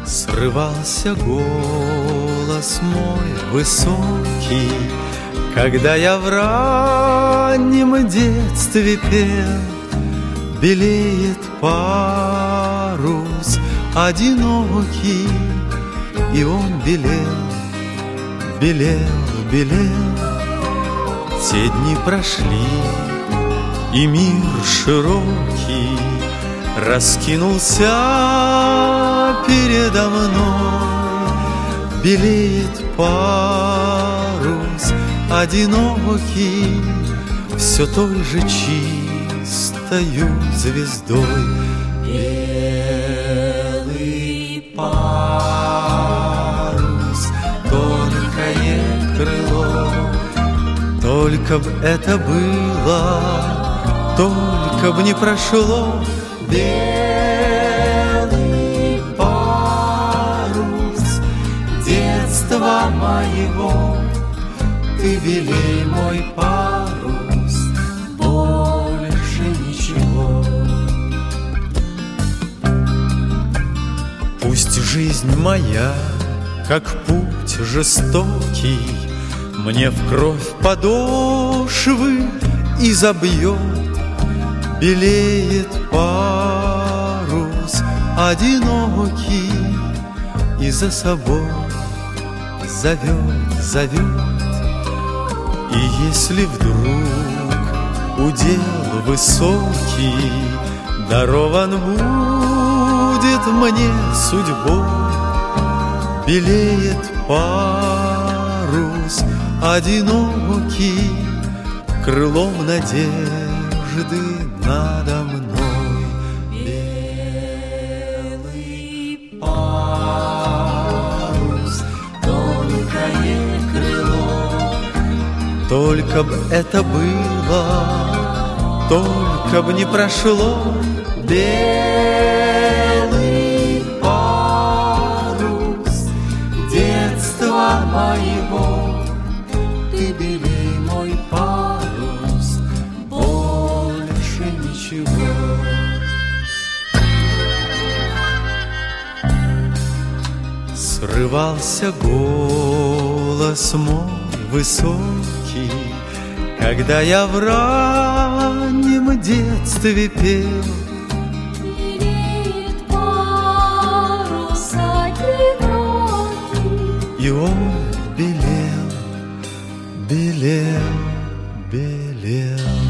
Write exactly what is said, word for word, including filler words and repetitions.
Срывался голос мой высокий, когда я в раннем детстве пел. Белеет парус одинокий, и он белел, белел, белел. Те дни прошли, и мир широкий раскинулся передо мной. Белеет парус одинокий, все той же чистою звездой. Белый парус, тонкое крыло, только б это было, только б не прошло. Белый парус детства моего, ты белей мой парус, больше ничего. Пусть жизнь моя, как путь жестокий, мне в кровь подошвы изобьет. Белеет парус одинокий и за собой зовет, зовет. И если вдруг удел высокий дарован будет мне судьбой, белеет парус одинокий крылом надежды надо мной. Белый парус, тонкое крыло, только б это было, только б не прошло. Белый парус детства моего, ты белей мой парус, больше ничего. Срывался голос мой высокий, когда я в раннем детстве пел. Белеет парус одинокий, И он белел, белел, белел.